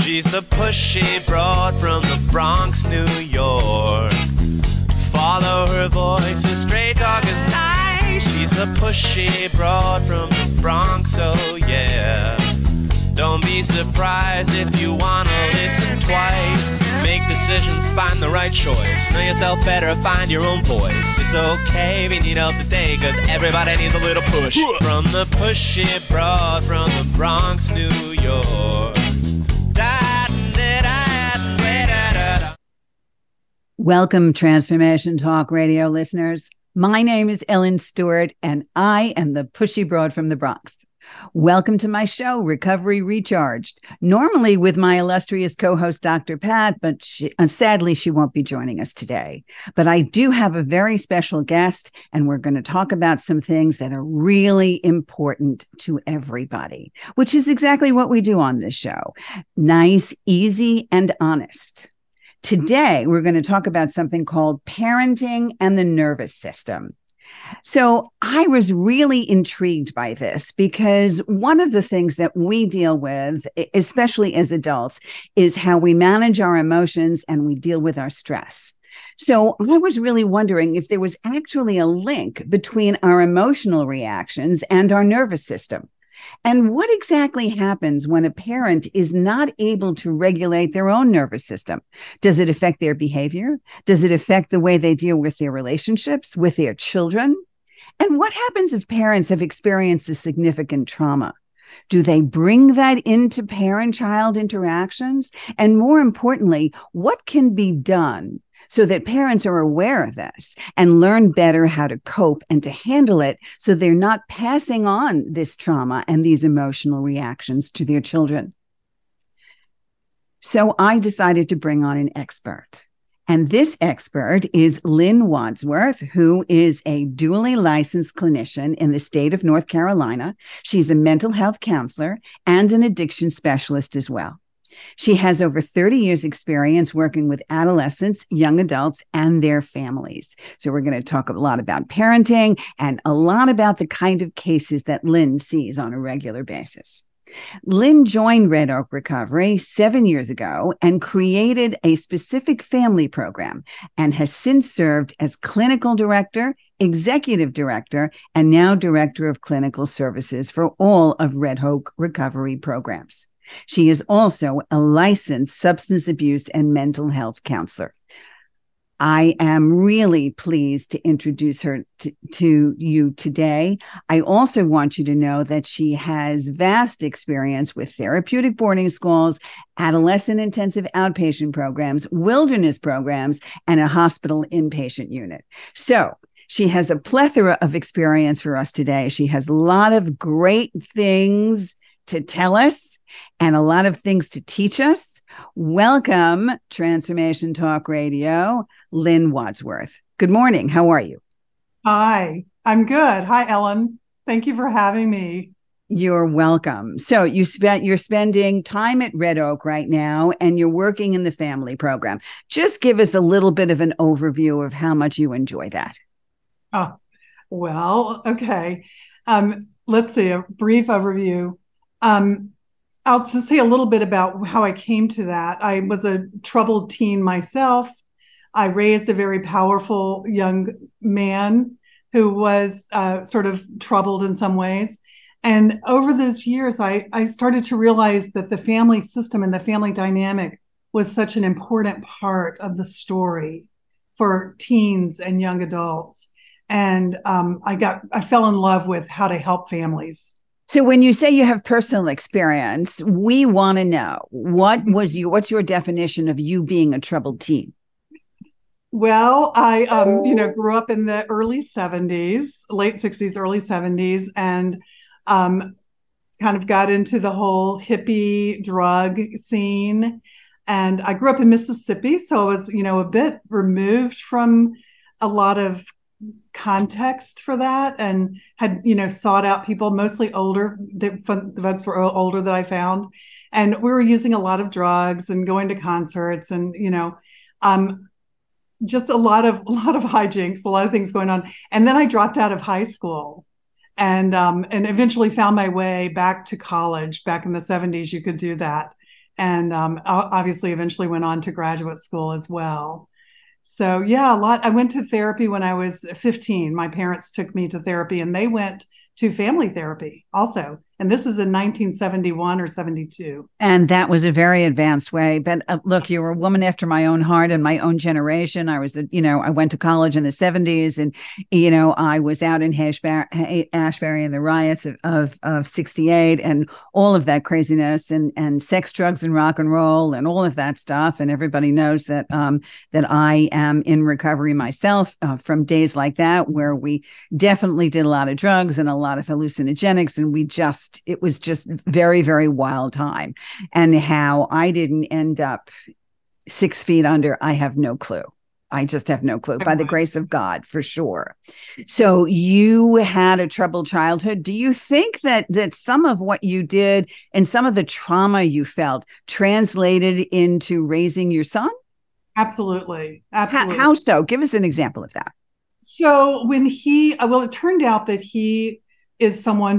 She's the pushy broad from the Bronx, New York. Follow her voice, a stray dog is nice. She's the pushy broad from the Bronx, oh yeah. Don't be surprised if you wanna listen twice. Make decisions, find the right choice. Know yourself better, find your own voice. It's okay if you need help today, cause everybody needs a little push. From the pushy broad from the Bronx, New York. Welcome, Transformation Talk Radio listeners. My name is Ellen Stewart, and I am the pushy broad from the Bronx. Welcome to my show, Recovery Recharged, normally with my illustrious co-host, Dr. Pat, but sadly, she won't be joining us today. But I do have a very special guest, and we're going to talk about some things that are really important to everybody, which is exactly what we do on this show. Nice, easy, and honest. Today, we're going to talk about something called parenting and the nervous system. So I was really intrigued by this because one of the things that we deal with, especially as adults, is how we manage our emotions and we deal with our stress. So I was really wondering if there was actually a link between our emotional reactions and our nervous system. And what exactly happens when a parent is not able to regulate their own nervous system? Does it affect their behavior? Does it affect the way they deal with their relationships, with their children? And what happens if parents have experienced a significant trauma? Do they bring that into parent-child interactions? And more importantly, what can be done so that parents are aware of this and learn better how to cope and to handle it so they're not passing on this trauma and these emotional reactions to their children? So I decided to bring on an expert. And this expert is Lynn Wadsworth, who is a dually licensed clinician in the state of North Carolina. She's a mental health counselor and an addiction specialist as well. She has over 30 years experience working with adolescents, young adults, and their families. So we're going to talk a lot about parenting and a lot about the kind of cases that Lynn sees on a regular basis. Lynn joined Red Oak Recovery 7 years ago and created a specific family program and has since served as clinical director, executive director, and now director of clinical services for all of Red Oak Recovery programs. She is also a licensed substance abuse and mental health counselor. I am really pleased to introduce her to you today. I also want you to know that she has vast experience with therapeutic boarding schools, adolescent intensive outpatient programs, wilderness programs, and a hospital inpatient unit. So she has a plethora of experience for us today. She has a lot of great things to tell us and a lot of things to teach us. Welcome, Transformation Talk Radio, Lynn Wadsworth. Good morning. How are you? Hi, I'm good. Hi, Ellen. Thank you for having me. You're welcome. So you're spending time at Red Oak right now, and you're working in the family program. Just give us a little bit of an overview of how much you enjoy that. Oh, well, okay. Let's see, a brief overview. I'll just say a little bit about how I came to that. I was a troubled teen myself. I raised a very powerful young man who was sort of troubled in some ways. And over those years, I started to realize that the family system and the family dynamic was such an important part of the story for teens and young adults. And I fell in love with how to help families. So when you say you have personal experience, we want to know what's your definition of you being a troubled teen? Well, I grew up in the early 70s, late 60s, early 70s, and kind of got into the whole hippie drug scene. And I grew up in Mississippi, so I was, a bit removed from a lot of context for that, and had sought out people mostly older. The folks were older that I found, and we were using a lot of drugs and going to concerts, and just a lot of hijinks, a lot of things going on. And then I dropped out of high school, and eventually found my way back to college. Back in the 70s, you could do that, and obviously eventually went on to graduate school as well. So yeah, a lot. I went to therapy when I was 15. My parents took me to therapy, and they went to family therapy also. And this is in 1971 or 72. And that was a very advanced way. But look, you were a woman after my own heart and my own generation. I was, I went to college in the 70s, and, I was out in Ashbury in the riots of 68 and all of that craziness and sex, drugs, and rock and roll and all of that stuff. And everybody knows that that I am in recovery myself from days like that, where we definitely did a lot of drugs and a lot of hallucinogenics. And it was just very, very wild time. And how I didn't end up 6 feet under, I have no clue. I just have no clue, by the grace of God, for sure. So you had a troubled childhood. Do you think that some of what you did and some of the trauma you felt translated into raising your son? Absolutely. Absolutely. How so? Give us an example of that. So when it turned out that he is someone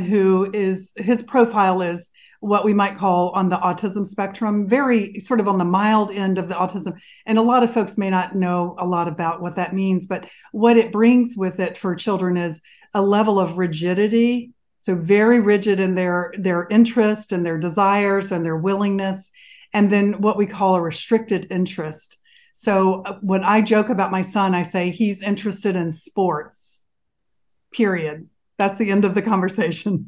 his profile is what we might call on the autism spectrum, very sort of on the mild end of the autism. And a lot of folks may not know a lot about what that means, but what it brings with it for children is a level of rigidity. So very rigid in their interest and their desires and their willingness. And then what we call a restricted interest. So when I joke about my son, I say he's interested in sports, period. That's the end of the conversation.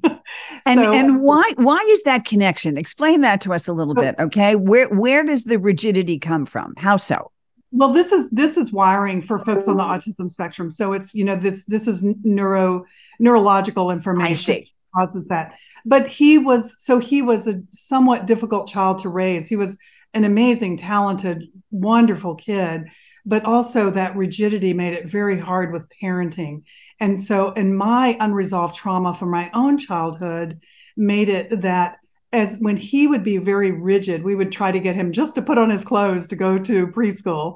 And why is that connection? Explain that to us a little bit, okay? Where does the rigidity come from? How so? Well, this is wiring for folks on the autism spectrum. So it's this is neurological information. I see. Causes that. But he was a somewhat difficult child to raise. He was an amazing, talented, wonderful kid. But also that rigidity made it very hard with parenting. And so in my unresolved trauma from my own childhood made it that as when he would be very rigid, we would try to get him just to put on his clothes to go to preschool,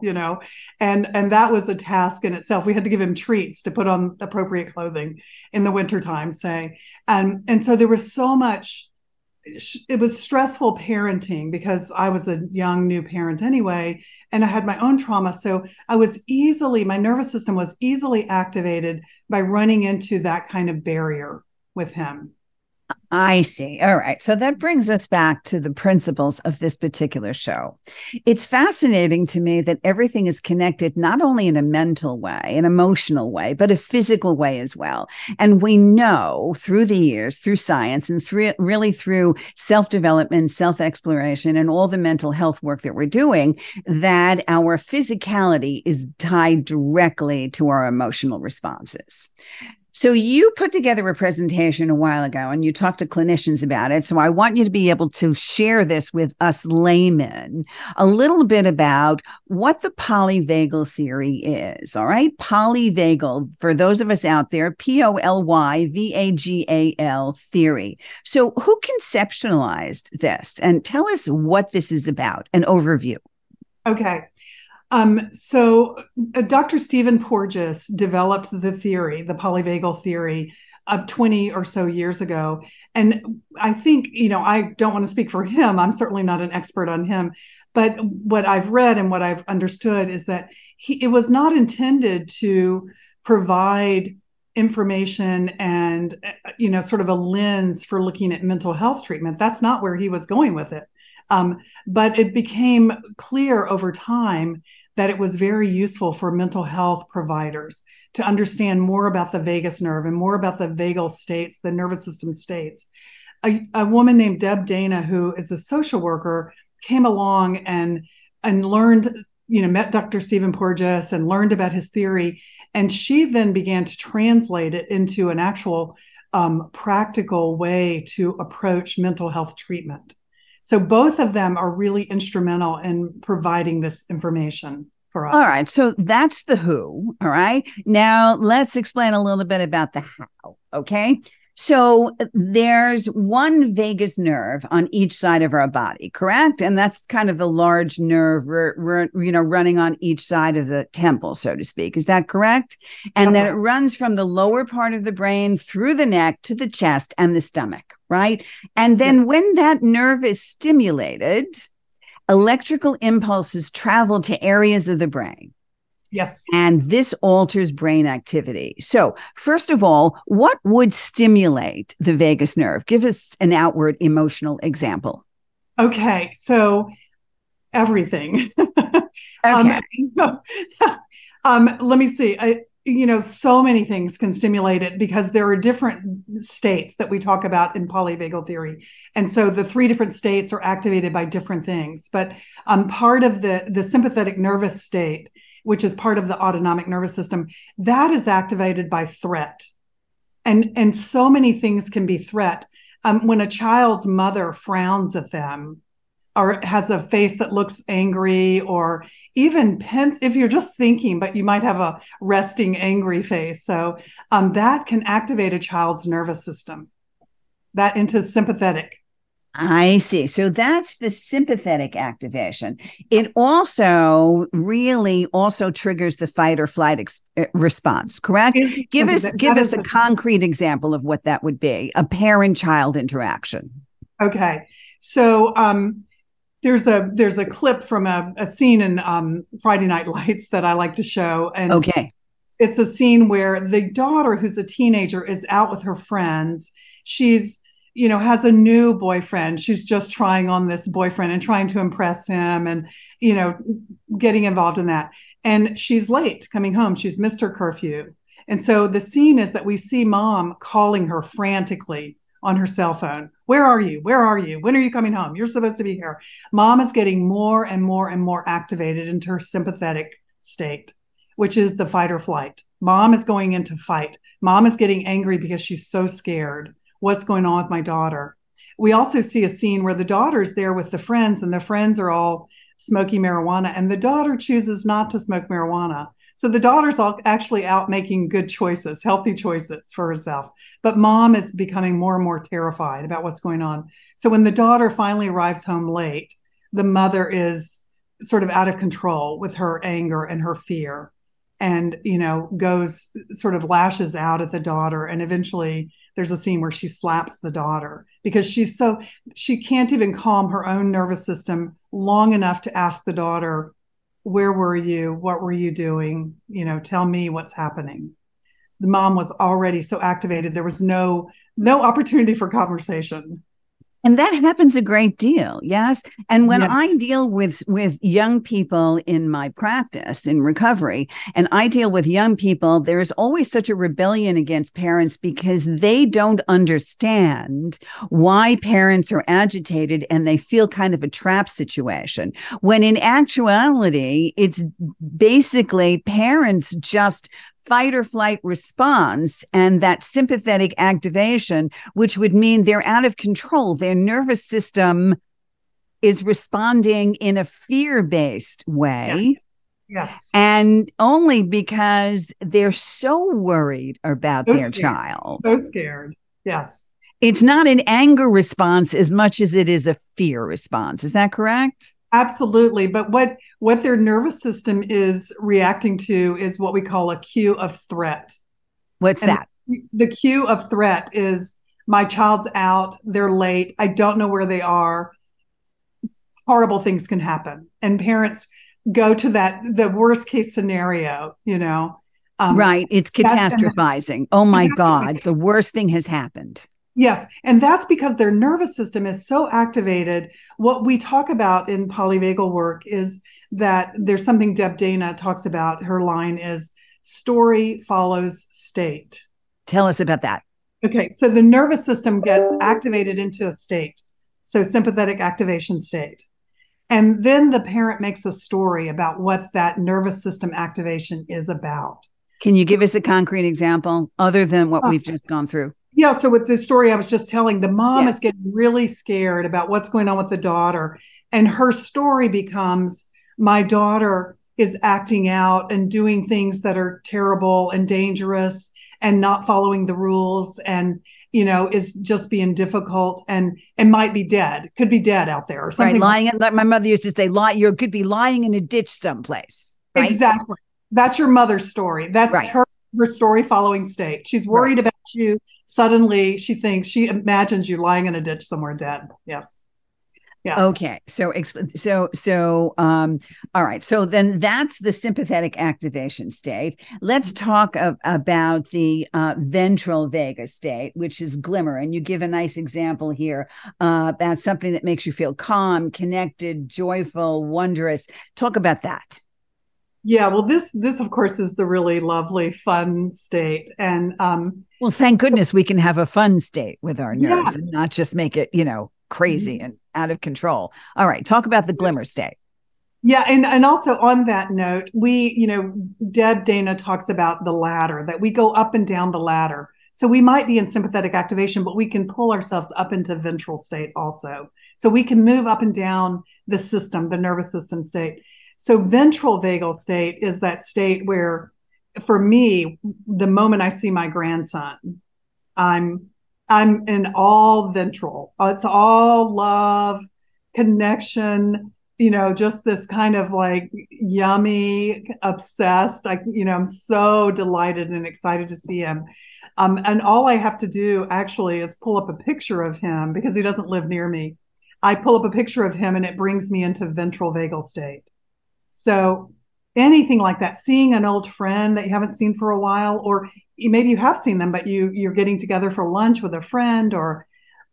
and that was a task in itself. We had to give him treats to put on appropriate clothing in the wintertime, say. And so there was so much. It was stressful parenting because I was a young new parent anyway, and I had my own trauma. So my nervous system was easily activated by running into that kind of barrier with him. I see. All right. So that brings us back to the principles of this particular show. It's fascinating to me that everything is connected, not only in a mental way, an emotional way, but a physical way as well. And we know through the years, through science and through self-development, self-exploration, and all the mental health work that we're doing, that our physicality is tied directly to our emotional responses. So you put together a presentation a while ago and you talked to clinicians about it. So I want you to be able to share this with us laymen, a little bit about what the polyvagal theory is. All right. Polyvagal, for those of us out there, Polyvagal theory. So who conceptualized this? And tell us what this is about, an overview. Okay. So Dr. Stephen Porges developed the theory, the polyvagal theory, 20 or so years ago. And I think, I don't want to speak for him. I'm certainly not an expert on him. But what I've read and what I've understood is that it was not intended to provide information and, sort of a lens for looking at mental health treatment. That's not where he was going with it. But it became clear over time that it was very useful for mental health providers to understand more about the vagus nerve and more about the vagal states, the nervous system states. A woman named Deb Dana, who is a social worker, came along and learned, met Dr. Stephen Porges and learned about his theory. And she then began to translate it into an actual practical way to approach mental health treatment. So both of them are really instrumental in providing this information for us. All right. So that's the who. All right. Now let's explain a little bit about the how. Okay. So there's one vagus nerve on each side of our body, correct? And that's kind of the large nerve, running on each side of the temple, so to speak. Is that correct? And then it runs from the lower part of the brain through the neck to the chest and the stomach, right? And then when that nerve is stimulated, Electrical impulses travel to areas of the brain. Yes. And this alters brain activity. So, first of all, what would stimulate the vagus nerve? Give us an outward emotional example. Okay. So, everything. Okay. Let me see. So many things can stimulate it because there are different states that we talk about in polyvagal theory. And so the 3 different states are activated by different things. But part of the sympathetic nervous state, which is part of the autonomic nervous system, that is activated by threat. And so many things can be threat. When a child's mother frowns at them or has a face that looks angry, or even if you're just thinking, but you might have a resting angry face. So that can activate a child's nervous system, that into sympathetic. I see. So that's the sympathetic activation. It also triggers the fight or flight response, correct? Give us a concrete example of what that would be, a parent-child interaction. Okay. So there's a clip from a scene in Friday Night Lights that I like to show. And okay. It's a scene where the daughter, who's a teenager, is out with her friends. She's has a new boyfriend. She's just trying on this boyfriend and trying to impress him and, getting involved in that. And she's late coming home. She's missed her curfew. And so the scene is that we see mom calling her frantically on her cell phone. Where are you? Where are you? When are you coming home? You're supposed to be here. Mom is getting more and more and more activated into her sympathetic state, which is the fight or flight. Mom is going into fight. Mom is getting angry because she's so scared. What's going on with my daughter? We also see a scene where the daughter's there with the friends, and the friends are all smoking marijuana, and the daughter chooses not to smoke marijuana. So the daughter's actually out making good choices, healthy choices for herself. But mom is becoming more and more terrified about what's going on. So when the daughter finally arrives home late, the mother is sort of out of control with her anger and her fear, and, goes sort of lashes out at the daughter. And eventually there's a scene where she slaps the daughter because she can't even calm her own nervous system long enough to ask the daughter, where were you? What were you doing? Tell me what's happening. The mom was already so activated. There was no opportunity for conversation. And that happens a great deal. Yes. And when I deal with young people in my practice in recovery, and I deal with young people, there's always such a rebellion against parents because they don't understand why parents are agitated and they feel kind of a trap situation. When in actuality, it's basically parents just fight or flight response and that sympathetic activation, which would mean they're out of control. Their nervous system is responding in a fear-based way. Yes. And only because they're so worried about their child. So scared. Yes. It's not an anger response as much as it is a fear response. Is that correct? Absolutely. But what their nervous system is reacting to is what we call a cue of threat. What's that? The cue of threat is my child's out, they're late, I don't know where they are. Horrible things can happen. And parents go to the worst case scenario, right. It's catastrophizing. Oh my God, the worst thing has happened. Yes. And that's because their nervous system is so activated. What we talk about in polyvagal work is that there's something Deb Dana talks about. Her line is story follows state. Tell us about that. Okay. So the nervous system gets activated into a state. So sympathetic activation state. And then the parent makes a story about what that nervous system activation is about. Can you give us a concrete example other than what we've just gone through? Yeah. So with the story I was just telling, the mom is getting really scared about what's going on with the daughter. And her story becomes, my daughter is acting out and doing things that are terrible and dangerous and not following the rules and, is just being difficult and might be dead, could be dead out there or something. Right. Lying, like my mother used to say, you could be lying in a ditch someplace. Right? Exactly. That's your mother's story. That's her story following state. She's worried about you. Suddenly she imagines you lying in a ditch somewhere dead. Yes. Yes. Okay. All right. So then that's the sympathetic activation state. Let's talk about the ventral vagus state, which is glimmer. And you give a nice example here. That's something that makes you feel calm, connected, joyful, wondrous. Talk about that. Yeah, well, this of course is the really lovely, fun state, and well, thank goodness we can have a fun state with our nerves, yes, and not just make it, crazy and out of control. All right, talk about the glimmer state. Yeah, and also on that note, Deb Dana talks about the ladder, that we go up and down the ladder. So we might be in sympathetic activation, but we can pull ourselves up into ventral state also. So we can move up and down the system, the nervous system state. So ventral vagal state is that state where, for me, the moment I see my grandson, I'm in all ventral. It's all love, connection, just this kind of like yummy, obsessed. I'm so delighted and excited to see him. And all I have to do actually is pull up a picture of him because he doesn't live near me. I pull up a picture of him and it brings me into ventral vagal state. So anything like that, seeing an old friend that you haven't seen for a while, or maybe you have seen them, but you're getting together for lunch with a friend, or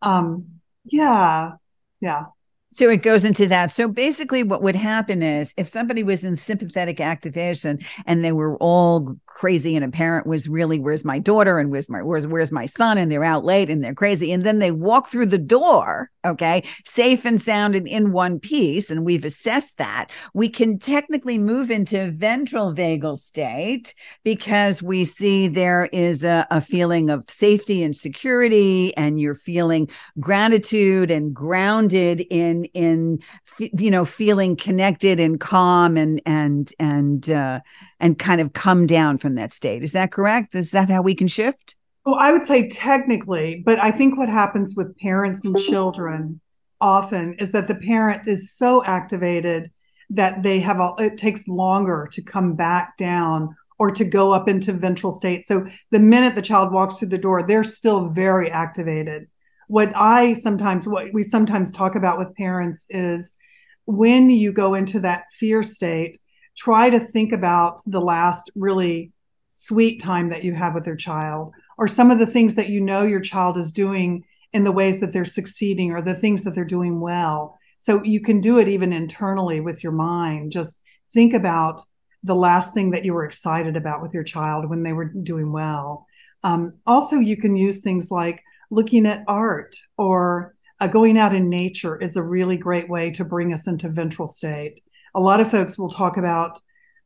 yeah. So it goes into that. So basically what would happen is if somebody was in sympathetic activation and they were all crazy and a parent was really, where's my daughter and where's my son, and they're out late and they're crazy, and then they walk through the door, okay, safe and sound and in one piece, and we've assessed that, we can technically move into ventral vagal state because we see there is a feeling of safety and security, and you're feeling gratitude and grounded in feeling connected and calm and kind of come down from that state. Is that correct? Is that how we can shift? Well, I would say technically, but I think what happens with parents and children often is that the parent is so activated that it takes longer to come back down or to go up into ventral state. So the minute the child walks through the door, they're still very activated. What we sometimes talk about with parents is when you go into that fear state, try to think about the last really sweet time that you have with your child, or some of the things that your child is doing in the ways that they're succeeding, or the things that they're doing well. So you can do it even internally with your mind. Just think about the last thing that you were excited about with your child when they were doing well. Also, you can use things like looking at art, or going out in nature is a really great way to bring us into ventral state. A lot of folks will talk about,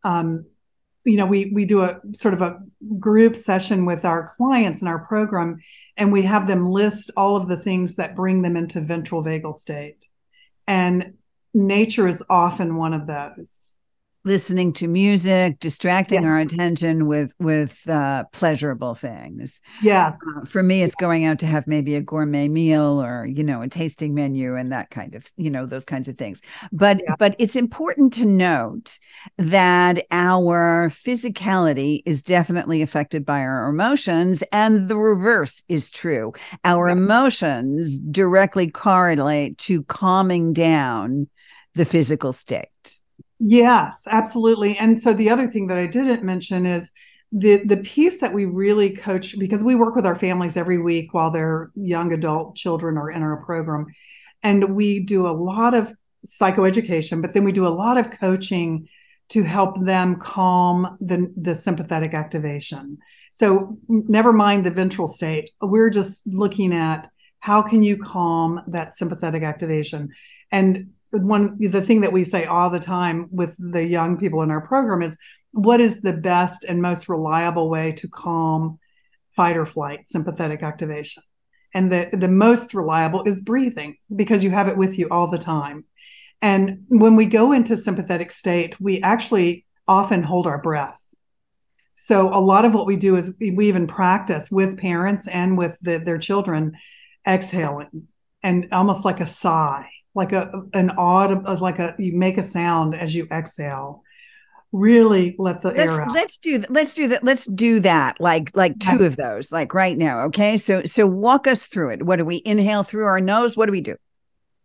we do a sort of a group session with our clients in our program, and we have them list all of the things that bring them into ventral vagal state. And nature is often one of those. Listening to music, distracting our attention with pleasurable things. Yes. For me, it's going out to have maybe a gourmet meal, or, a tasting menu, and that kind of, those kinds of things. But it's important to note that our physicality is definitely affected by our emotions, and the reverse is true. Our emotions directly correlate to calming down the physical state. Yes, absolutely. And so the other thing that I didn't mention is the piece that we really coach, because we work with our families every week while their young adult children are in our program. And we do a lot of psychoeducation, but then we do a lot of coaching to help them calm the sympathetic activation. So never mind the ventral state. We're just looking at how can you calm that sympathetic activation. And the thing that we say all the time with the young people in our program is, what is the best and most reliable way to calm fight or flight sympathetic activation? And the most reliable is breathing, because you have it with you all the time. And when we go into sympathetic state, we actually often hold our breath. So a lot of what we do is we even practice with parents and with their children, exhaling, and almost like a sigh, like an audible, you make a sound as you exhale. Really let the air out. Let's do that. Like two of those, like right now. Okay. So walk us through it. What do we inhale through our nose? What do we do?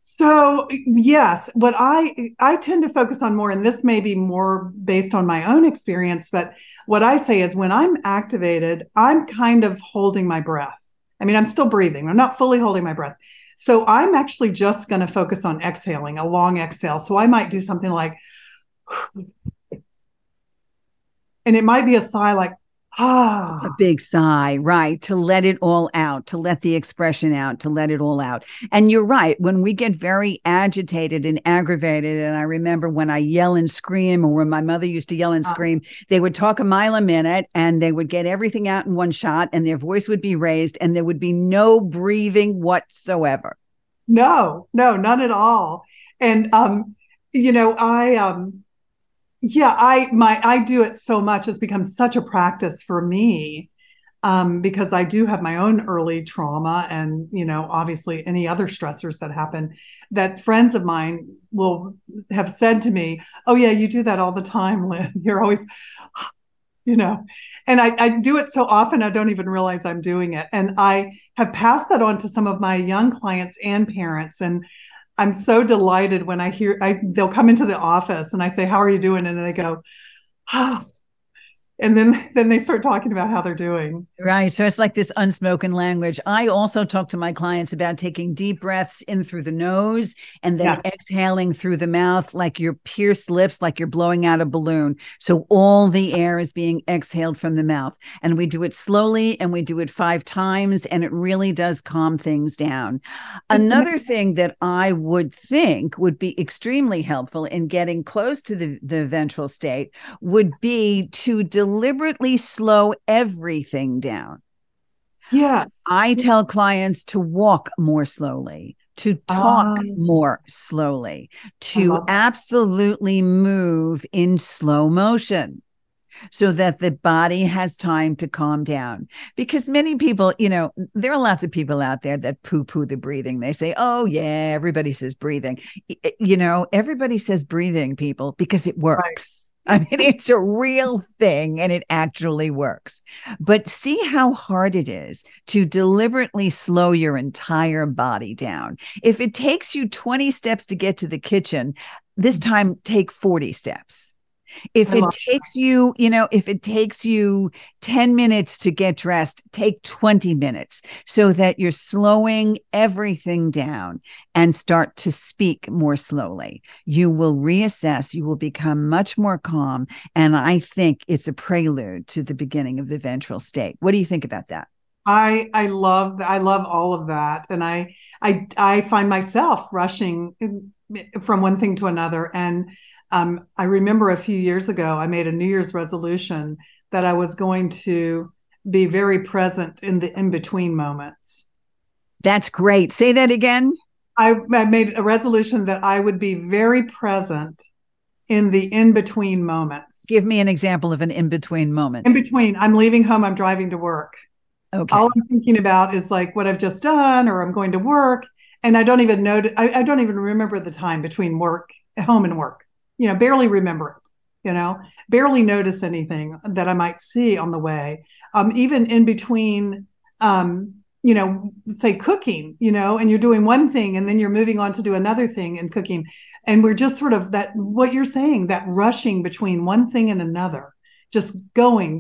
So yes, what I tend to focus on more, and this may be more based on my own experience, but what I say is when I'm activated, I'm kind of holding my breath. I mean, I'm still breathing. I'm not fully holding my breath. So I'm actually just going to focus on exhaling, a long exhale. So I might do something like, and it might be a sigh like, A big sigh, right? To let it all out, to let the expression out, to let it all out. And you're right. When we get very agitated and aggravated, and I remember when I yell and scream, or when my mother used to yell and scream, they would talk a mile a minute and they would get everything out in one shot and their voice would be raised and there would be no breathing whatsoever. No, none at all. And, I do it so much. It's become such a practice for me, because I do have my own early trauma and, obviously any other stressors that happen, that friends of mine will have said to me, "Oh yeah, you do that all the time, Lynn. You're always, and I do it so often, I don't even realize I'm doing it." And I have passed that on to some of my young clients and parents. And I'm so delighted when they'll come into the office and I say, "How are you doing?" And they go, "Ah." And then they start talking about how they're doing. Right. So it's like this unspoken language. I also talk to my clients about taking deep breaths in through the nose and then exhaling through the mouth, like your pierced lips, like you're blowing out a balloon. So all the air is being exhaled from the mouth. And we do it slowly and we do it 5 times. And it really does calm things down. Another thing that I would think would be extremely helpful in getting close to the ventral state would be to deliberately slow everything down. Yes. I tell clients to walk more slowly, to talk more slowly, to absolutely move in slow motion so that the body has time to calm down. Because many people, there are lots of people out there that poo-poo the breathing. They say, "Oh yeah, everybody says breathing." Everybody says breathing, people, because it works. Right. I mean, it's a real thing and it actually works. But see how hard it is to deliberately slow your entire body down. If it takes you 20 steps to get to the kitchen, this time take 40 steps. If it takes you 10 minutes to get dressed, take 20 minutes so that you're slowing everything down and start to speak more slowly. You will reassess, you will become much more calm. And I think it's a prelude to the beginning of the ventral state. What do you think about that? I love all of that. And I find myself rushing from one thing to another. And I remember a few years ago, I made a New Year's resolution that I was going to be very present in the in-between moments. That's great. Say that again. I made a resolution that I would be very present in the in-between moments. Give me an example of an in-between moment. In between, I'm leaving home, I'm driving to work. Okay. All I'm thinking about is like what I've just done, or I'm going to work. And I don't even know, I don't even remember the time between home and work. Barely remember it, barely notice anything that I might see on the way. Even in between, say cooking, and you're doing one thing and then you're moving on to do another thing in cooking. And we're just sort of what you're saying, that rushing between one thing and another, just going.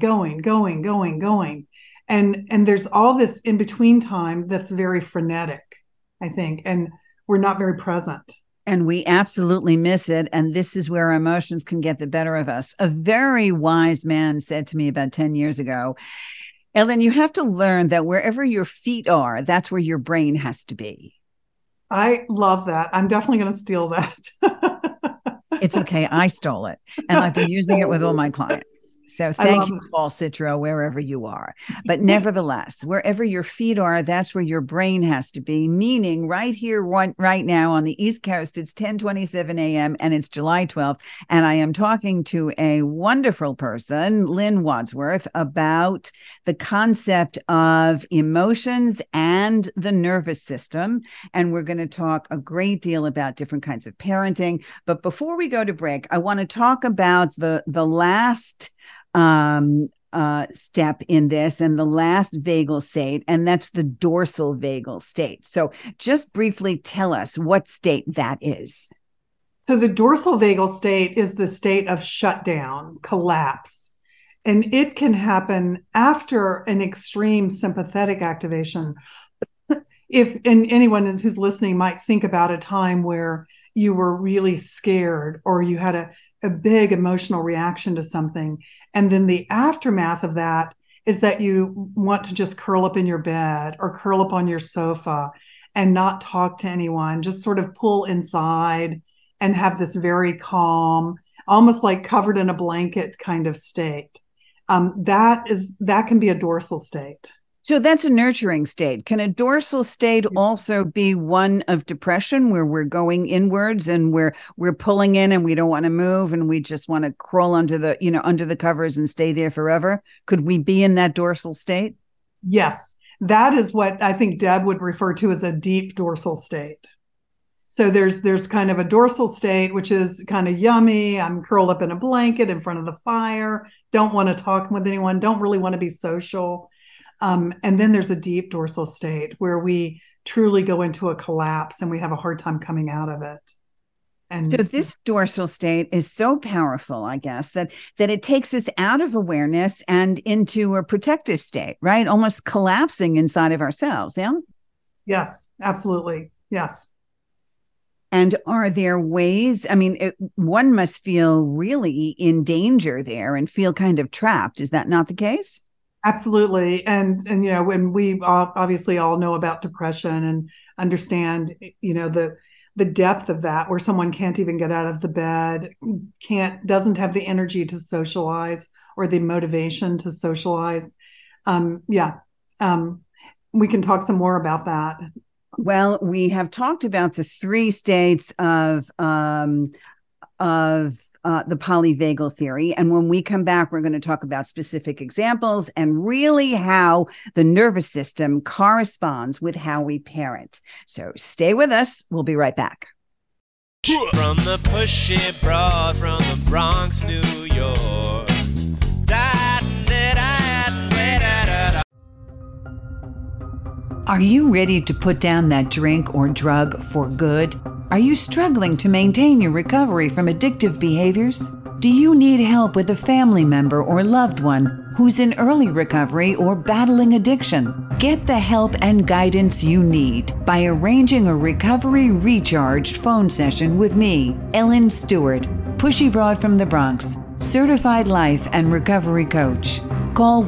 And there's all this in between time that's very frenetic, I think, and we're not very present. And we absolutely miss it. And this is where our emotions can get the better of us. A very wise man said to me about 10 years ago, "Ellen, you have to learn that wherever your feet are, that's where your brain has to be." I love that. I'm definitely going to steal that. It's okay. I stole it. And I've been using it with all my clients. So thank you, Paul Citro, wherever you are. But nevertheless, wherever your feet are, that's where your brain has to be. Meaning right here, right now on the East Coast, it's 10:27 a.m. and it's July 12th. And I am talking to a wonderful person, Lynn Wadsworth, about the concept of emotions and the nervous system. And we're going to talk a great deal about different kinds of parenting. But before we go to break, I want to talk about the last step in this and the last vagal state, and that's the dorsal vagal state. So just briefly tell us what state that is. So the dorsal vagal state is the state of shutdown, collapse. And it can happen after an extreme sympathetic activation. And anyone who's listening might think about a time where you were really scared or you had a big emotional reaction to something. And then the aftermath of that is that you want to just curl up in your bed or curl up on your sofa and not talk to anyone, just sort of pull inside and have this very calm, almost like covered in a blanket kind of state. That can be a dorsal state. So that's a nurturing state. Can a dorsal state also be one of depression where we're going inwards and we're pulling in and we don't want to move and we just want to crawl under the covers and stay there forever? Could we be in that dorsal state? Yes. That is what I think Deb would refer to as a deep dorsal state. So there's kind of a dorsal state, which is kind of yummy. I'm curled up in a blanket in front of the fire, don't want to talk with anyone, don't really want to be social. And then there's a deep dorsal state where we truly go into a collapse and we have a hard time coming out of it. And so this dorsal state is so powerful, I guess, that it takes us out of awareness and into a protective state, right? Almost collapsing inside of ourselves. Yeah. Yes, absolutely. Yes. And are there ways, I mean, one must feel really in danger there and feel kind of trapped. Is that not the case? Absolutely. And when we obviously all know about depression and understand, the depth of that, where someone can't even get out of the bed, doesn't have the energy to socialize or the motivation to socialize. We can talk some more about that. Well, we have talked about the three states of the polyvagal theory. And when we come back, we're going to talk about specific examples and really how the nervous system corresponds with how we parent. So stay with us. We'll be right back. From the pushy broad from the Bronx, New York. Are you ready to put down that drink or drug for good? Are you struggling to maintain your recovery from addictive behaviors? Do you need help with a family member or loved one who's in early recovery or battling addiction? Get the help and guidance you need by arranging a Recovery Recharged phone session with me, Ellen Stewart, Pushy Broad from the Bronx, certified life and recovery coach. Call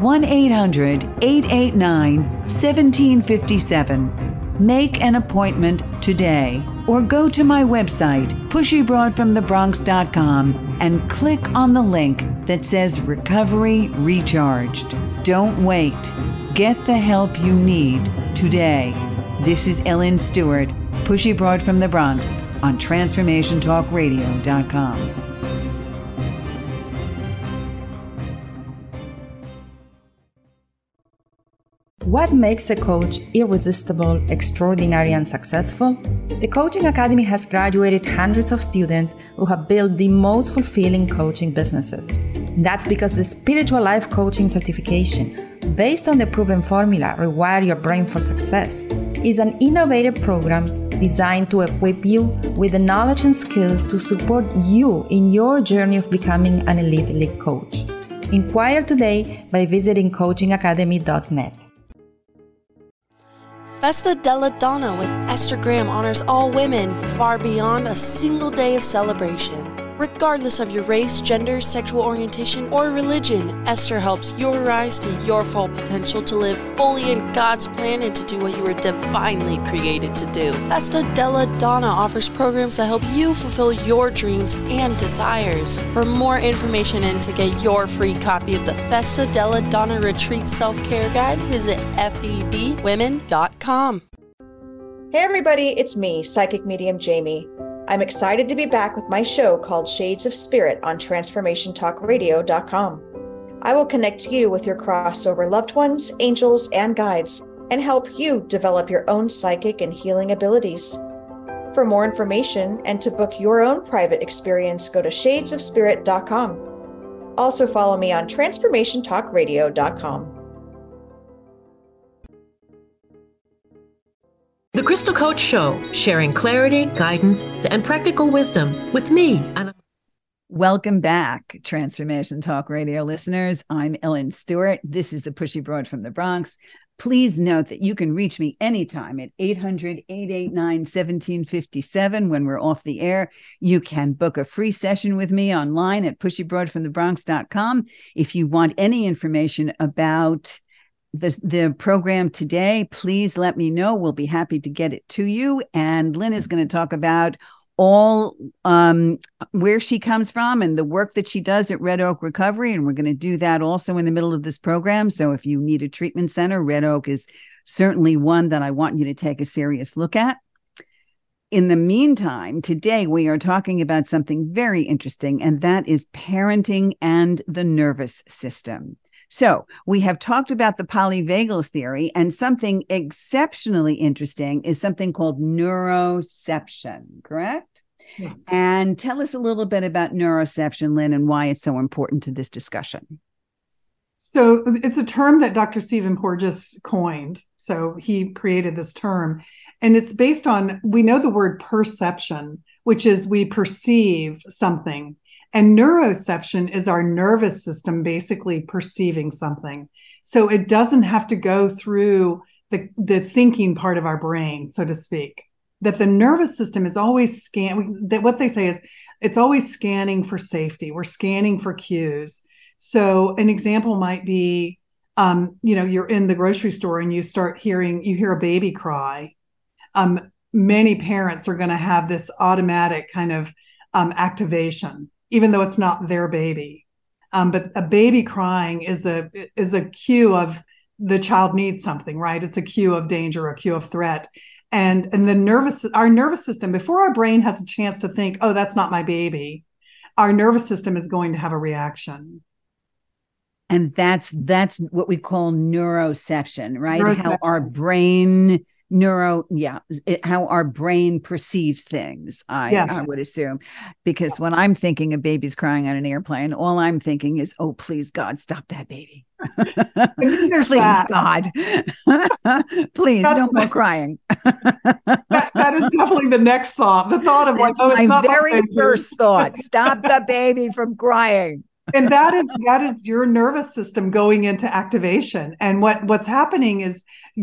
1-800-889-1757. Make an appointment today or go to my website, pushybroadfromthebronx.com, and click on the link that says Recovery Recharged. Don't wait. Get the help you need today. This is Ellen Stewart, Pushy Broad from the Bronx on TransformationTalkRadio.com. What makes a coach irresistible, extraordinary, and successful? The Coaching Academy has graduated hundreds of students who have built the most fulfilling coaching businesses. That's because the Spiritual Life Coaching Certification, based on the proven formula Rewire Your Brain for Success, is an innovative program designed to equip you with the knowledge and skills to support you in your journey of becoming an elite coach. Inquire today by visiting coachingacademy.net. Festa della Donna with Esther Graham honors all women far beyond a single day of celebration. Regardless of your race, gender, sexual orientation, or religion, Esther helps you rise to your full potential to live fully in God's plan and to do what you were divinely created to do. Festa della Donna offers programs that help you fulfill your dreams and desires. For more information and to get your free copy of the Festa della Donna Retreat Self-Care Guide, visit fdbwomen.com. Hey everybody, it's me, Psychic Medium Jamie. I'm excited to be back with my show called Shades of Spirit on TransformationTalkRadio.com. I will connect you with your crossover loved ones, angels, and guides, and help you develop your own psychic and healing abilities. For more information and to book your own private experience, go to shadesofspirit.com. Also follow me on transformationtalkradio.com. The Crystal Coach Show, sharing clarity, guidance, and practical wisdom with me, Anna. Welcome back, Transformation Talk Radio listeners. I'm Ellen Stewart. This is the Pushy Broad from the Bronx. Please note that you can reach me anytime at 800-889-1757 when we're off the air. You can book a free session with me online at pushybroadfromthebronx.com. If you want any information about the program today, please let me know. We'll be happy to get it to you. And Lynn is going to talk about all where she comes from and the work that she does at Red Oak Recovery. And we're going to do that also in the middle of this program. So if you need a treatment center, Red Oak is certainly one that I want you to take a serious look at. In the meantime, today we are talking about something very interesting, and that is parenting and the nervous system. So we have talked about the polyvagal theory, and something exceptionally interesting is something called neuroception, correct? Yes. And tell us a little bit about neuroception, Lynn, and why it's so important to this discussion. So it's a term that Dr. Stephen Porges coined. So he created this term, and it's based on, we know the word perception, which is we perceive something. And neuroception is our nervous system basically perceiving something. So it doesn't have to go through the thinking part of our brain, so to speak. That the nervous system is always that what they say is it's always scanning for safety. We're scanning for cues. So an example might be, you're in the grocery store and you hear a baby cry. Many parents are going to have this automatic kind of activation, even though it's not their baby. But a baby crying is a cue of the child needs something, right? It's a cue of danger, a cue of threat. And our nervous system, before our brain has a chance to think, oh, that's not my baby, our nervous system is going to have a reaction. And that's what we call neuroception, right? How our brain how our brain perceives things, I would assume. Because when I'm thinking a baby's crying on an airplane, all I'm thinking is, oh, please, God, stop that baby. Please, God. Please, no more crying. that is definitely the next thought. The thought of that's my very first thought. Stop the baby from crying. And that is your nervous system going into activation. And what's happening is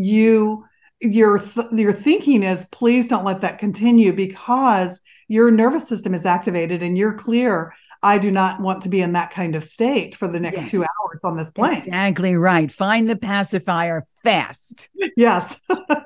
your thinking is, please don't let that continue, because your nervous system is activated and you're clear. I do not want to be in that kind of state for the next 2 hours on this plane. Exactly right. Find the pacifier fast. Yes.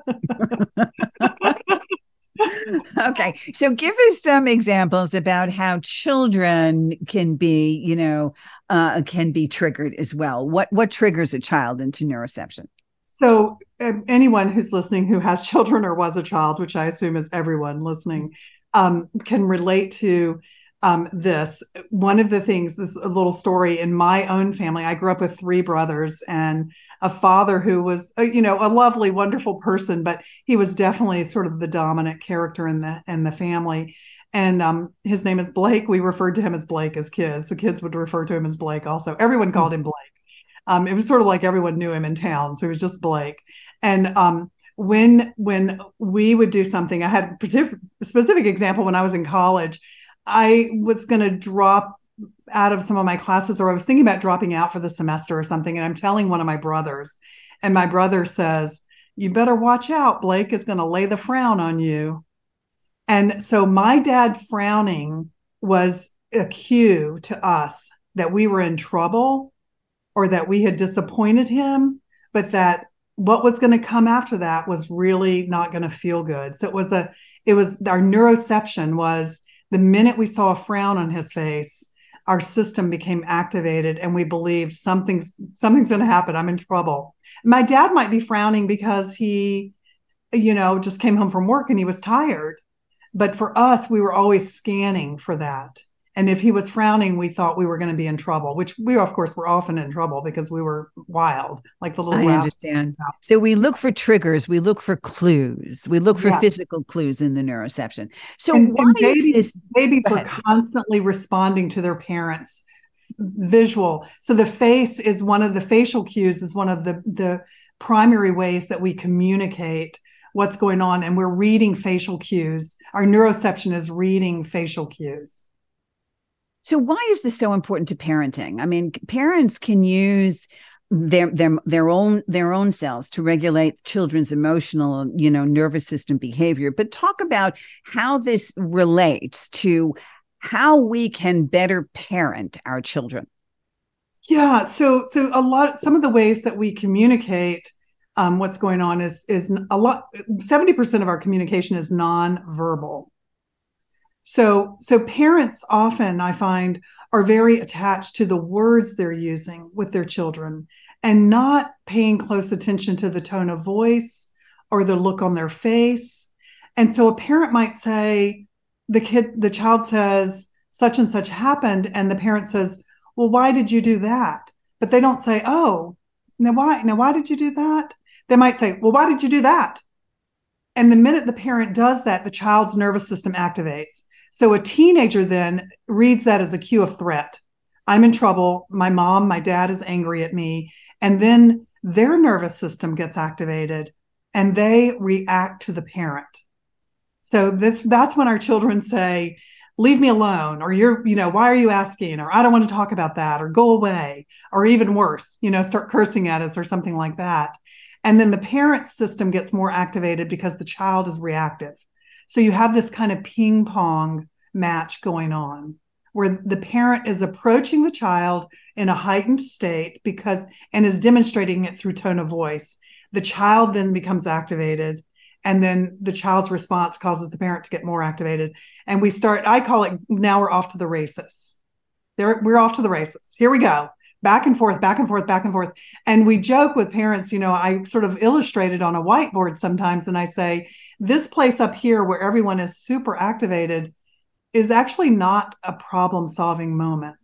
Okay. So give us some examples about how children can be triggered as well. What triggers a child into neuroception? So anyone who's listening who has children or was a child, which I assume is everyone listening, can relate to this. One of the things, this a little story in my own family, I grew up with 3 brothers and a father who was, a lovely, wonderful person, but he was definitely sort of the dominant character in the family. And his name is Blake. We referred to him as Blake as kids. The kids would refer to him as Blake also. Everyone called him Blake. It was sort of like everyone knew him in town. So it was just Blake. And when we would do something, I had a specific example when I was in college. I was going to drop out of some of my classes, or I was thinking about dropping out for the semester or something. And I'm telling one of my brothers, and my brother says, "You better watch out. Blake is going to lay the frown on you." And so my dad frowning was a cue to us that we were in trouble, or that we had disappointed him, but that what was going to come after that was really not going to feel good. So it was our neuroception was, the minute we saw a frown on his face, our system became activated and we believed something's going to happen. I'm in trouble. My dad might be frowning because he, just came home from work and he was tired. But for us, we were always scanning for that. And if he was frowning, we thought we were going to be in trouble, which we, of course, were often in trouble because we were wild, like the little. I understand. So we look for triggers. We look for clues. We look for physical clues in the neuroception. So babies are constantly responding to their parents visual. So the face is one of the facial cues, is one of the primary ways that we communicate what's going on. And we're reading facial cues. Our neuroception is reading facial cues. So why is this so important to parenting? I mean, parents can use their own selves to regulate children's emotional, nervous system behavior. But talk about how this relates to how we can better parent our children. Yeah. So some of the ways that we communicate what's going on is a lot. 70% of our communication is nonverbal. So parents often, I find, are very attached to the words they're using with their children and not paying close attention to the tone of voice or the look on their face. And so a parent might say, the child says, such and such happened. And the parent says, well, why did you do that? But they don't say, oh, now why did you do that? They might say, well, why did you do that? And the minute the parent does that, the child's nervous system activates. So a teenager then reads that as a cue of threat. I'm in trouble. My dad is angry at me. And then their nervous system gets activated and they react to the parent. So that's when our children say, leave me alone, or why are you asking? Or I don't want to talk about that, or go away, or even worse, start cursing at us or something like that. And then the parent system gets more activated because the child is reactive. So you have this kind of ping pong match going on where the parent is approaching the child in a heightened state and is demonstrating it through tone of voice. The child then becomes activated, and then the child's response causes the parent to get more activated. And I call it, now we're off to the races. We're off to the races. Here we go. Back and forth, back and forth, back and forth. And we joke with parents, I sort of illustrate it on a whiteboard sometimes. And I say, this place up here where everyone is super activated is actually not a problem-solving moment.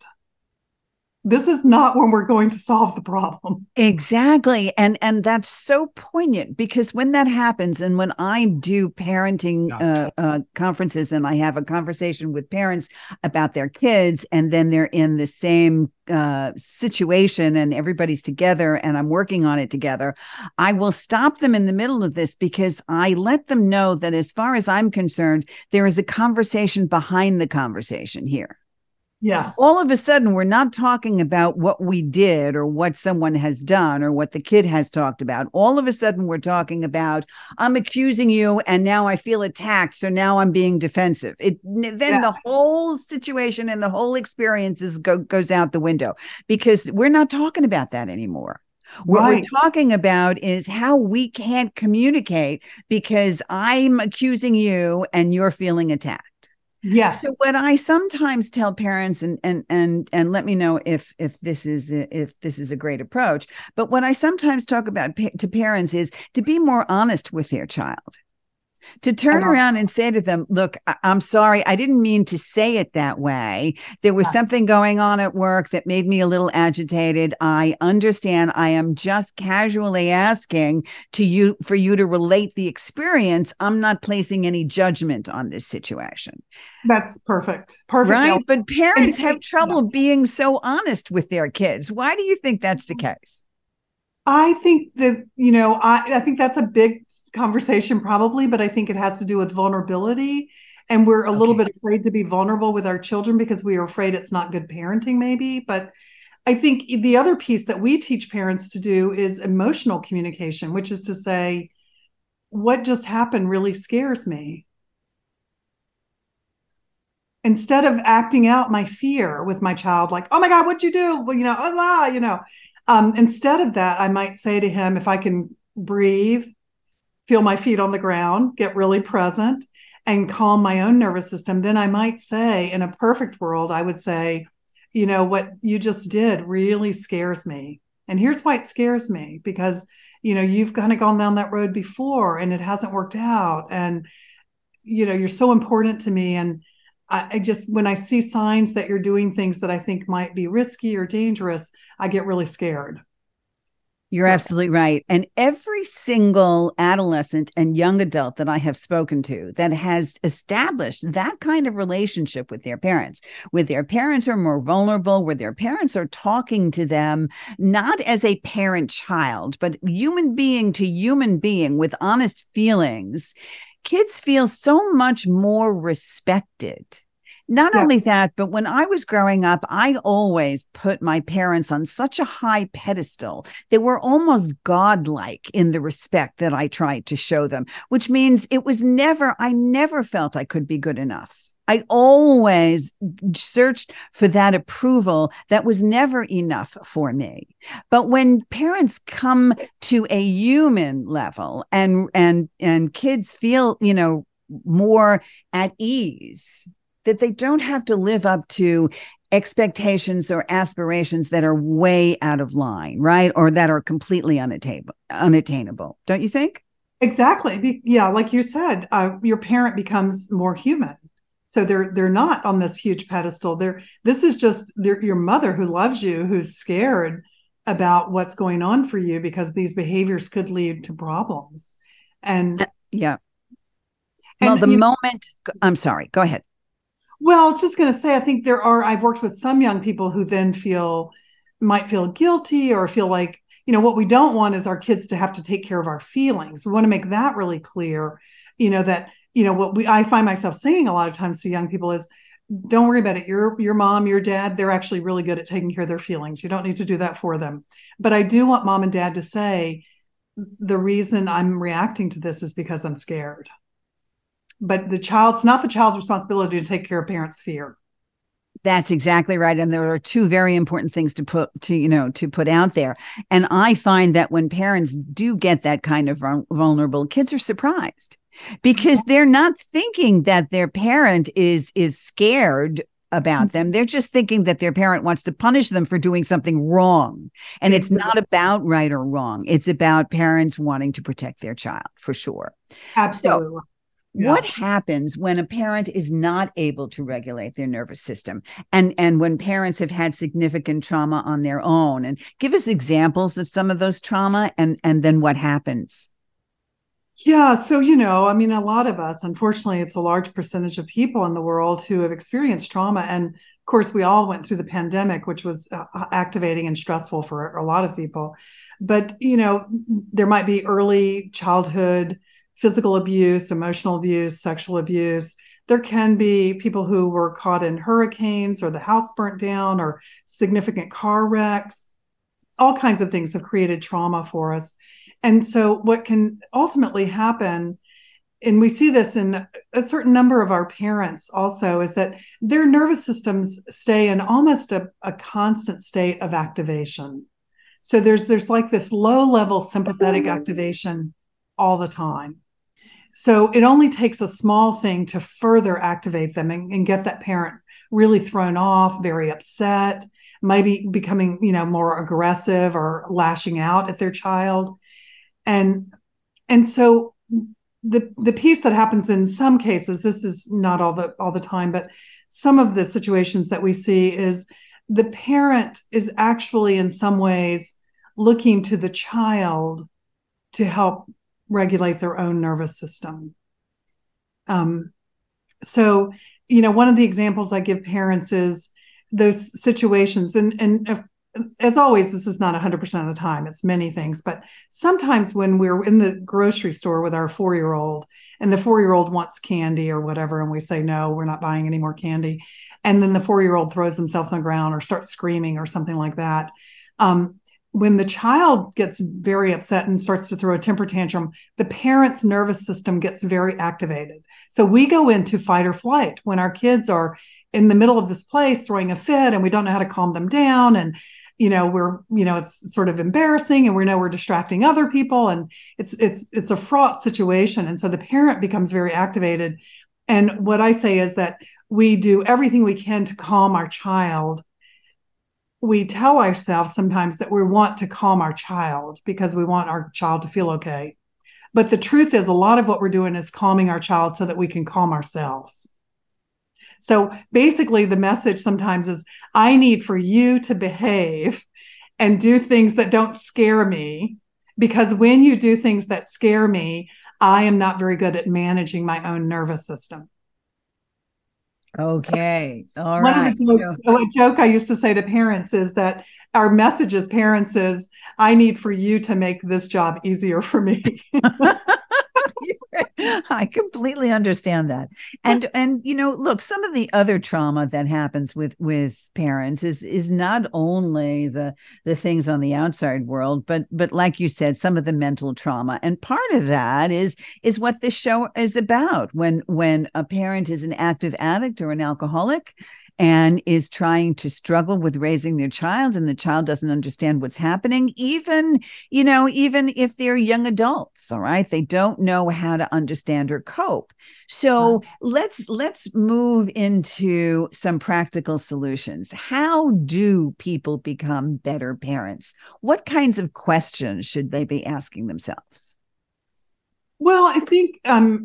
This is not when we're going to solve the problem. Exactly. And that's so poignant, because when that happens, and when I do parenting conferences and I have a conversation with parents about their kids, and then they're in the same situation and everybody's together and I'm working on it together, I will stop them in the middle of this, because I let them know that as far as I'm concerned, there is a conversation behind the conversation here. Yes. All of a sudden, we're not talking about what we did or what someone has done or what the kid has talked about. All of a sudden, we're talking about, I'm accusing you and now I feel attacked, so now I'm being defensive. The whole situation and the whole experience goes out the window, because we're not talking about that anymore. What we're talking about is how we can't communicate because I'm accusing you and you're feeling attacked. Yes. So what I sometimes tell parents, and let me know if this is a great approach, but what I sometimes talk about to parents is to be more honest with their child. To turn around and say to them, look, I'm sorry, I didn't mean to say it that way. There was something going on at work that made me a little agitated. I understand. I am just casually asking for you to relate the experience. I'm not placing any judgment on this situation. That's perfect. Perfect. Right? But parents have trouble being so honest with their kids. Why do you think that's the case? I think that, I think that's a big conversation probably, but I think it has to do with vulnerability. And we're a little bit afraid to be vulnerable with our children because we are afraid it's not good parenting maybe. But I think the other piece that we teach parents to do is emotional communication, which is to say, what just happened really scares me. Instead of acting out my fear with my child, like, oh my God, what'd you do? Well, instead of that, I might say to him, if I can breathe, feel my feet on the ground, get really present and calm my own nervous system, then I might say, in a perfect world, I would say, what you just did really scares me. And here's why it scares me, because, you've kind of gone down that road before and it hasn't worked out. And, you're so important to me. And I just, when I see signs that you're doing things that I think might be risky or dangerous, I get really scared. You're absolutely right. And every single adolescent and young adult that I have spoken to that has established that kind of relationship with their parents are more vulnerable, where their parents are talking to them, not as a parent-child, but human being to human being with honest feelings. Kids feel so much more respected. Not only that, but when I was growing up, I always put my parents on such a high pedestal. They were almost godlike in the respect that I tried to show them, which means I never felt I could be good enough. I always searched for that approval that was never enough for me. But when parents come to a human level and kids feel, more at ease, that they don't have to live up to expectations or aspirations that are way out of line, right? Or that are completely unattainable. Don't you think? Exactly. Yeah, like you said, your parent becomes more human. So they're not on this huge pedestal. This is just your mother who loves you, who's scared about what's going on for you because these behaviors could lead to problems. And yeah. Well, I'm sorry, go ahead. Well, I was just going to say, I think I've worked with some young people who then might feel guilty or feel like, what we don't want is our kids to have to take care of our feelings. We want to make that really clear, that, I find myself saying a lot of times to young people is, don't worry about it. Your mom, your dad, they're actually really good at taking care of their feelings. You don't need to do that for them. But I do want mom and dad to say, the reason I'm reacting to this is because I'm scared. But it's not the child's responsibility to take care of parents' fear. That's exactly right. And there are two very important things to put out there. And I find that when parents do get that kind of vulnerable, kids are surprised because they're not thinking that their parent is scared about them. They're just thinking that their parent wants to punish them for doing something wrong. And it's not about right or wrong. It's about parents wanting to protect their child, for sure. Absolutely. So, what happens when a parent is not able to regulate their nervous system and when parents have had significant trauma on their own? And give us examples of some of those trauma and then what happens? Yeah. So, a lot of us, unfortunately, it's a large percentage of people in the world who have experienced trauma. And of course, we all went through the pandemic, which was activating and stressful for a lot of people. But, there might be early childhood physical abuse, emotional abuse, sexual abuse. There can be people who were caught in hurricanes or the house burnt down or significant car wrecks. All kinds of things have created trauma for us. And so what can ultimately happen, and we see this in a certain number of our parents also, is that their nervous systems stay in almost a constant state of activation. So there's like this low-level sympathetic activation all the time. So it only takes a small thing to further activate them and get that parent really thrown off, very upset, maybe becoming, more aggressive or lashing out at their child. And so the piece that happens in some cases, this is not all the time, but some of the situations that we see is the parent is actually in some ways looking to the child to help regulate their own nervous system. So, one of the examples I give parents is those situations, and as always, this is not 100% of the time, it's many things, but sometimes when we're in the grocery store with our 4-year-old and the 4-year-old wants candy or whatever, and we say, no, we're not buying any more candy. And then the 4-year-old throws himself on the ground or starts screaming or something like that. When the child gets very upset and starts to throw a temper tantrum, the parent's nervous system gets very activated. So we go into fight or flight when our kids are in the middle of this place throwing a fit and we don't know how to calm them down. And, it's sort of embarrassing and we know we're distracting other people and it's a fraught situation. And so the parent becomes very activated. And what I say is that we do everything we can to calm our child. We tell ourselves sometimes that we want to calm our child because we want our child to feel okay. But the truth is a lot of what we're doing is calming our child so that we can calm ourselves. So basically the message sometimes is, I need for you to behave and do things that don't scare me, because when you do things that scare me, I am not very good at managing my own nervous system. Okay. All One right. of the jokes, a joke I used to say to parents is that our message as parents is, I need for you to make this job easier for me. I completely understand that. And look, some of the other trauma that happens with parents is not only the things on the outside world, but like you said, some of the mental trauma. And part of that is what this show is about. When a parent is an active addict or an alcoholic and is trying to struggle with raising their child, and the child doesn't understand what's happening, even if they're young adults, all right, they don't know how to understand or cope. So let's move into some practical solutions. How do people become better parents? What kinds of questions should they be asking themselves? Well, I think,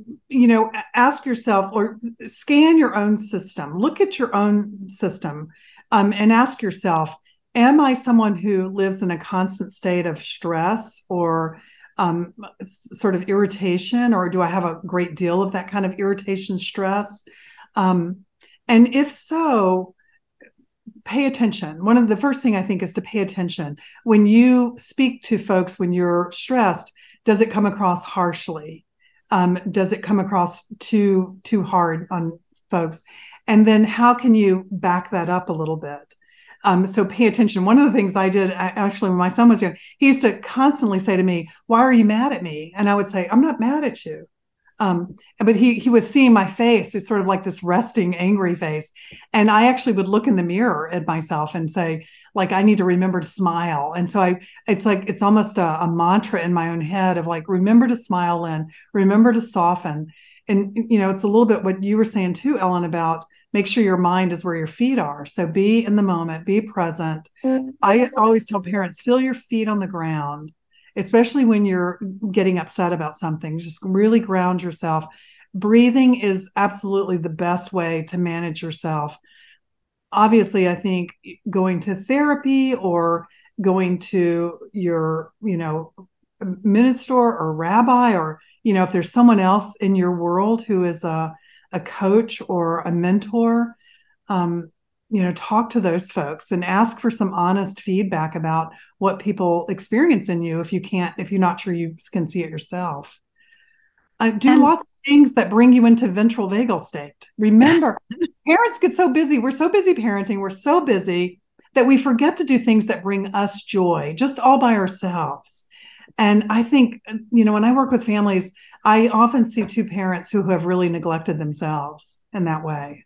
ask yourself or scan your own system, look at your own system, and ask yourself, am I someone who lives in a constant state of stress or sort of irritation, or do I have a great deal of that kind of irritation, stress? And if so, pay attention. One of the first thing I think is to pay attention. When you speak to folks when you're stressed, does it come across harshly? Does it come across too hard on folks? And then how can you back that up a little bit? So pay attention. One of the things I did actually when my son was young, he used to constantly say to me, "Why are you mad at me?" And I would say, "I'm not mad at you." But he was seeing my face. It's sort of like this resting, angry face. And I actually would look in the mirror at myself and say, like, I need to remember to smile. And so it's almost a mantra in my own head of like, remember to smile, Lynn, remember to soften. And, it's a little bit what you were saying too, Ellen, about make sure your mind is where your feet are. So be in the moment, be present. I always tell parents, feel your feet on the ground, especially when you're getting upset about something. Just really ground yourself. Breathing is absolutely the best way to manage yourself. Obviously, I think going to therapy or going to your, minister or rabbi, or, if there's someone else in your world who is a coach or a mentor, talk to those folks and ask for some honest feedback about what people experience in you if you're not sure you can see it yourself. Do lots of things that bring you into ventral vagal state. Remember, parents get so busy. We're so busy parenting. We're so busy that we forget to do things that bring us joy, just all by ourselves. And I think, when I work with families, I often see two parents who have really neglected themselves in that way.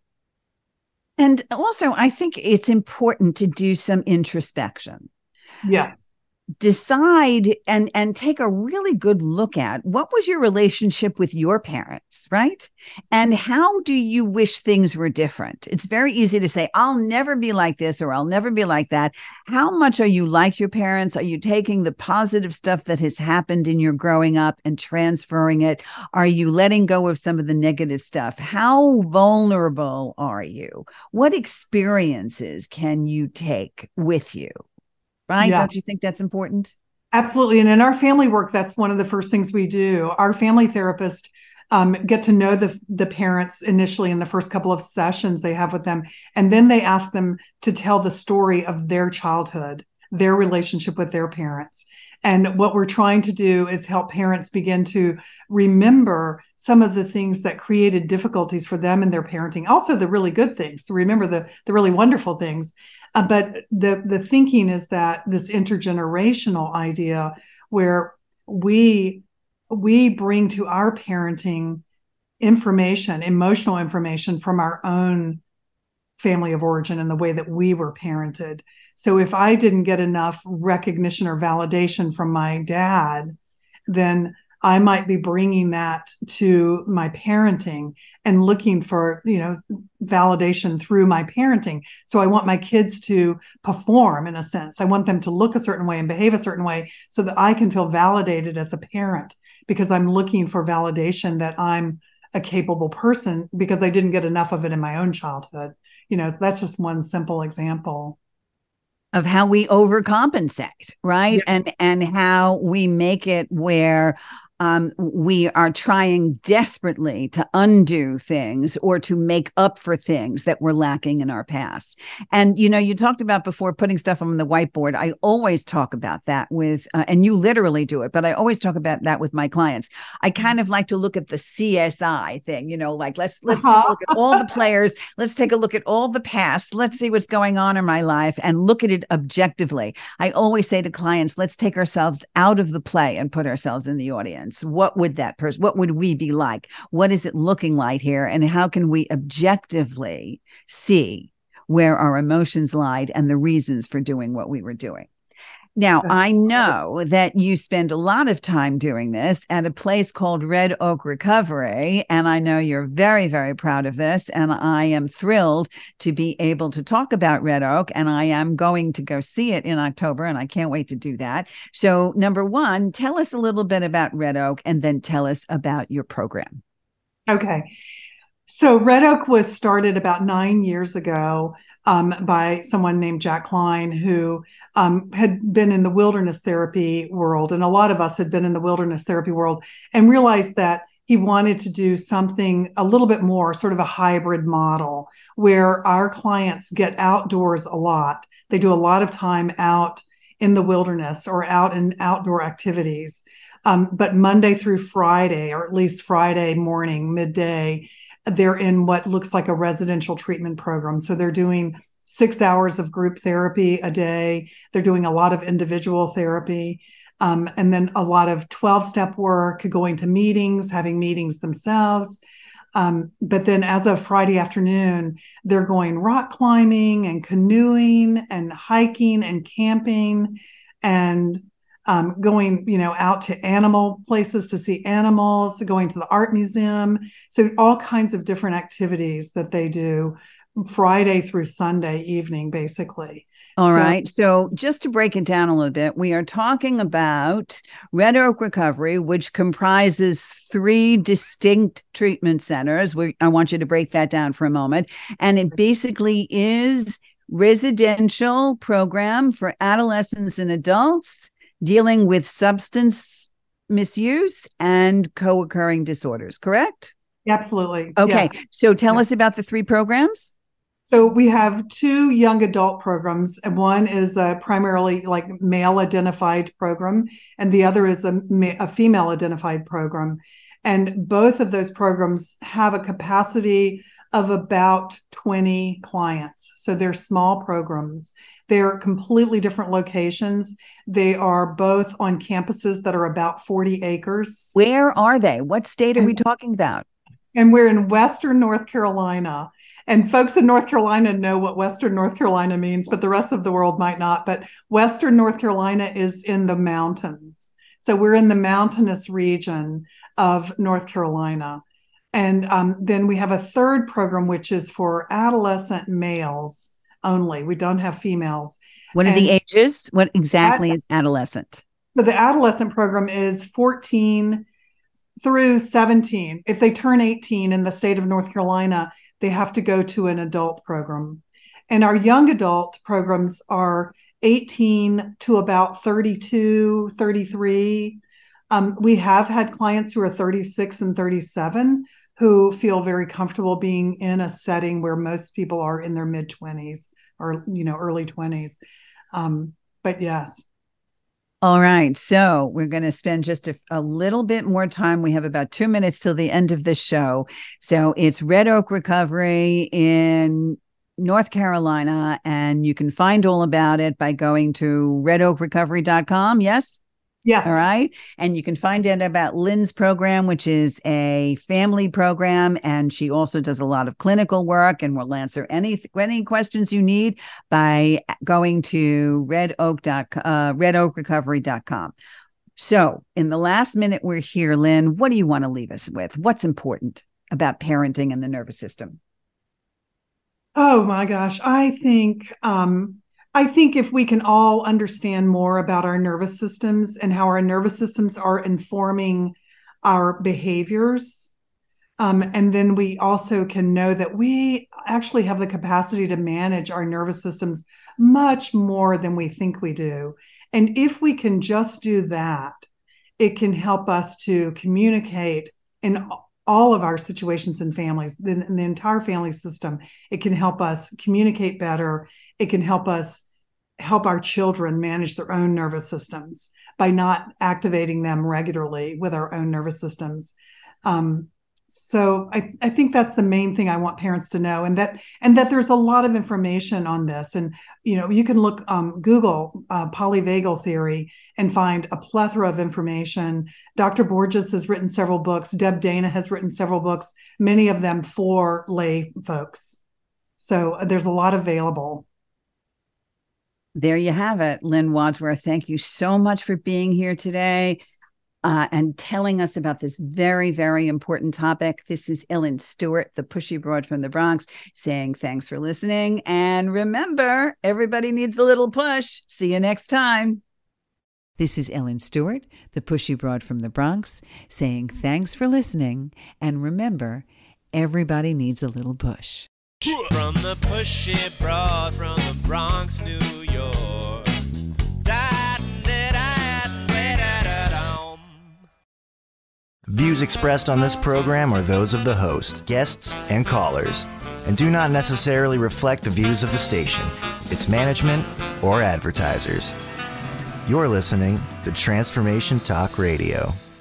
And also, I think it's important to do some introspection. Yes. Decide and take a really good look at what was your relationship with your parents, right? And how do you wish things were different? It's very easy to say, I'll never be like this or I'll never be like that. How much are you like your parents? Are you taking the positive stuff that has happened in your growing up and transferring it? Are you letting go of some of the negative stuff? How vulnerable are you? What experiences can you take with you? Right? Yeah. Don't you think that's important? Absolutely. And in our family work, that's one of the first things we do. Our family therapists get to know the parents initially in the first couple of sessions they have with them. And then they ask them to tell the story of their childhood, their relationship with their parents. And what we're trying to do is help parents begin to remember some of the things that created difficulties for them in their parenting. Also, the really good things, to remember the really wonderful things. But the thinking is that this intergenerational idea where we bring to our parenting information, emotional information from our own family of origin and the way that we were parented. So if I didn't get enough recognition or validation from my dad, then I might be bringing that to my parenting and looking for, validation through my parenting. So I want my kids to perform in a sense. I want them to look a certain way and behave a certain way so that I can feel validated as a parent because I'm looking for validation that I'm a capable person because I didn't get enough of it in my own childhood. That's just one simple example. of how we overcompensate, right? Yeah. And how we make it where we are trying desperately to undo things or to make up for things that were lacking in our past. And, you talked about before putting stuff on the whiteboard. I always talk about that with, and you literally do it, but I always talk about that with my clients. I kind of like to look at the CSI thing, like let's take a look at all the players. Let's take a look at all the past. Let's see what's going on in my life and look at it objectively. I always say to clients, let's take ourselves out of the play and put ourselves in the audience. What would what would we be like? What is it looking like here? And how can we objectively see where our emotions lied and the reasons for doing what we were doing? Now, I know that you spend a lot of time doing this at a place called Red Oak Recovery, and I know you're very, very proud of this, and I am thrilled to be able to talk about Red Oak, and I am going to go see it in October, and I can't wait to do that. So, number one, tell us a little bit about Red Oak, and then tell us about your program. Okay. So Red Oak was started about 9 years ago by someone named Jack Klein, who had been in the wilderness therapy world. And a lot of us had been in the wilderness therapy world and realized that he wanted to do something a little bit more, sort of a hybrid model, where our clients get outdoors a lot. They do a lot of time out in the wilderness or out in outdoor activities. But Monday through Friday, or at least Friday morning, midday, they're in what looks like a residential treatment program. So they're doing 6 hours of group therapy a day. They're doing a lot of individual therapy, and then a lot of 12-step work, going to meetings, having meetings themselves. But then as of Friday afternoon, they're going rock climbing and canoeing and hiking and camping and going, out to animal places to see animals, going to the art museum. So all kinds of different activities that they do Friday through Sunday evening, basically. All right. So just to break it down a little bit, we are talking about Red Oak Recovery, which comprises 3 distinct treatment centers. I want you to break that down for a moment. And it basically is residential program for adolescents and adults dealing with substance misuse and co-occurring disorders, correct? Absolutely. Okay. Yes. So tell us about the 3 programs. So we have 2 young adult programs, and one is a primarily like male identified program, and the other is a female identified program. And both of those programs have a capacity of about 20 clients. So they're small programs. They're completely different locations. They are both on campuses that are about 40 acres. Where are they? What state are we talking about? And we're in Western North Carolina. And folks in North Carolina know what Western North Carolina means, but the rest of the world might not. But Western North Carolina is in the mountains. So we're in the mountainous region of North Carolina. And then we have a third program, which is for adolescent males only. We don't have females. What are the ages? What exactly is adolescent? So the adolescent program is 14 through 17. If they turn 18 in the state of North Carolina, they have to go to an adult program. And our young adult programs are 18 to about 32, 33. We have had clients who are 36 and 37 who feel very comfortable being in a setting where most people are in their mid-20s or, early 20s. But yes. All right. So we're going to spend just a little bit more time. We have about 2 minutes till the end of the show. So it's Red Oak Recovery in North Carolina, and you can find all about it by going to redoakrecovery.com. Yes? Yes. All right. And you can find out about Lynn's program, which is a family program. And she also does a lot of clinical work and will answer any questions you need by going to redoakrecovery.com. So in the last minute we're here, Lynn, what do you want to leave us with? What's important about parenting and the nervous system? Oh, my gosh. I think if we can all understand more about our nervous systems and how our nervous systems are informing our behaviors, And then we also can know that we actually have the capacity to manage our nervous systems much more than we think we do. And if we can just do that, it can help us to communicate in all of our situations and families, in the entire family system. It can help us communicate better. It can help us help our children manage their own nervous systems by not activating them regularly with our own nervous systems. So I think that's the main thing I want parents to know, and that there's a lot of information on this. And you can look Google polyvagal theory and find a plethora of information. Dr. Borges has written several books. Deb Dana has written several books, many of them for lay folks. So there's a lot available. There you have it, Lynn Wadsworth. Thank you so much for being here today. And telling us about this very, very important topic. This is Ellen Stewart, the pushy broad from the Bronx, saying thanks for listening. And remember, everybody needs a little push. See you next time. This is Ellen Stewart, the pushy broad from the Bronx, saying thanks for listening. And remember, everybody needs a little push. From the pushy broad from the Bronx, New York. Views expressed on this program are those of the host, guests, and callers, and do not necessarily reflect the views of the station, its management, or advertisers. You're listening to Transformation Talk Radio.